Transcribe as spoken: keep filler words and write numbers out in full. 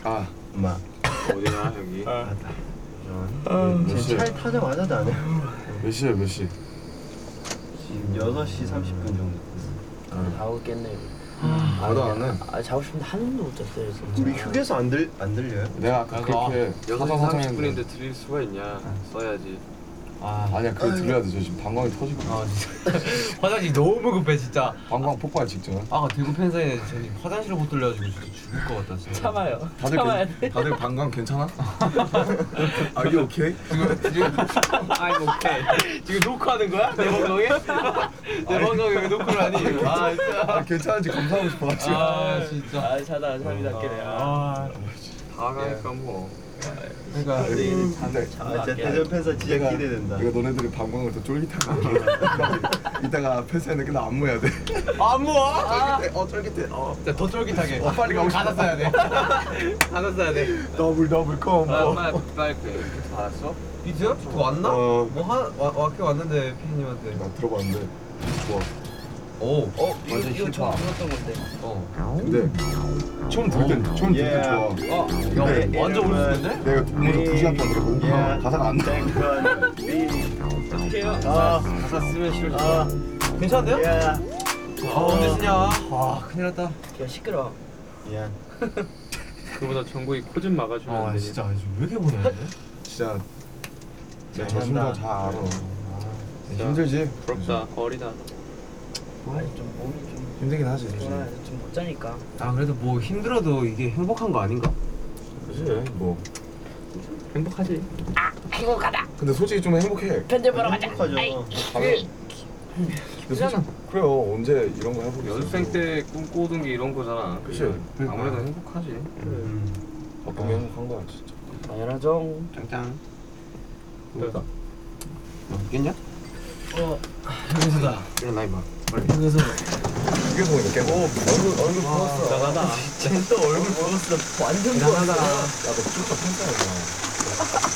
아 엄마 어디나 여기. 아, 몇 지금 시야? 차에 타자마자 나네. 몇 시야 몇 시? 지금 여섯 시 삼십 분 정도. 다 오겠네. 나도 안 해. 아 자고 싶은데 한 번도 못 잤어요 진짜. 우리 휴게소 안 들 안 들려요? 내가 아까 그렇게 여섯 시 사정 삼십 사정했는데 분인데 드릴 수가 있냐? 써야지. 아, 아니야 그거 들려야 돼. 저 지금 방광이 터지고 아 진짜 화장실 너무 급해 진짜. 방광 폭발 직전. 아까 대구 팬사인회 저기 화장실을 못 돌려가지고 진짜 죽을 것 같다 진짜. 참아요. 다들 참아야 괜- 돼. 다들 방광 괜찮아? Are you okay? 지금 지금 I'm okay. 지금 녹화하는 거야? 내 방송에? 내 방송에 왜 녹화를 하니? 아 진짜. 아, 괜찮은지 검사하고 싶어가지고. 아 진짜. 아 자다 잠이 낫게네. 아. 다 가니까 뭐. 그러니까 우리는 잠 근데 잠 아, 진짜 낫게. 대전 팬사 진짜 내가- 기대된다. 이거 너네들이 방광을 더 쫄깃하게 이따가 팬사인회 끝나 안무해야 돼. 안 모아? 쫄깃해. 어 쫄깃해. 어. 진짜 더 쫄깃하게. 어, 빨리 가고 싶어. 가사 써야 돼. 가사 써야 돼. 더블 더블 컴보. 아, 빨리 빨리 그 알았어? 비트? 그거 왔나? 어. 뭐한 왔게 왔는데 피디님한테. 나 들어봤는데 좋아. 오. 어 이거 완전 이거 힙합. 처음 들었던 건데. 어. 근데 처음 들을 때 처음 들을 때 Yeah. 좋아. 아, 근데 야, 완전 오른쪽인데? 내가 동물을 두 시간 동안 들었거든. Yeah. 가사가 안 나. 땡컨 비. 어떻게 해요? 아, 가사 쓰면 싫어. 아, 괜찮은데요? 야, 아 언제 쓰냐? 와 큰일 났다. 야 시끄러. 야. 그보다 정국이 코 좀 막아주면 안 아 되니? 진짜 왜 이렇게 보내는데? 진짜 내가 저 잘한다. 심정 잘 알아. 힘들지? 부럽다. 어리다. 아니 좀 몸이 좀 힘들긴 하지. 피곤해서 좀 못 자니까. 아 그래도 뭐 힘들어도 이게 행복한 거 아닌가? 그지 뭐. 행복하지. 행복하다. 근데 솔직히 좀 행복해. 편집 보러 가자. 행복하죠. 근데 솔직히 그래요. 언제 이런 거 해보겠어. 연습생 때 꿈꾸던 게 이런 거잖아. 그치. 그러니까 아무래도 행복하지. 음. 바쁘게 행복한 거야 진짜. 당연하죠. 짱짱. 그러니까. 있겠냐? 어 여기서다. 일어나 임마. 여기서. 이게 뭐 이렇게. 오 얼굴 얼굴 부었어. 나가다. 쟤또 얼굴 보였어. 완전 이상하다. 보였어. 야너 진짜 팬싸야.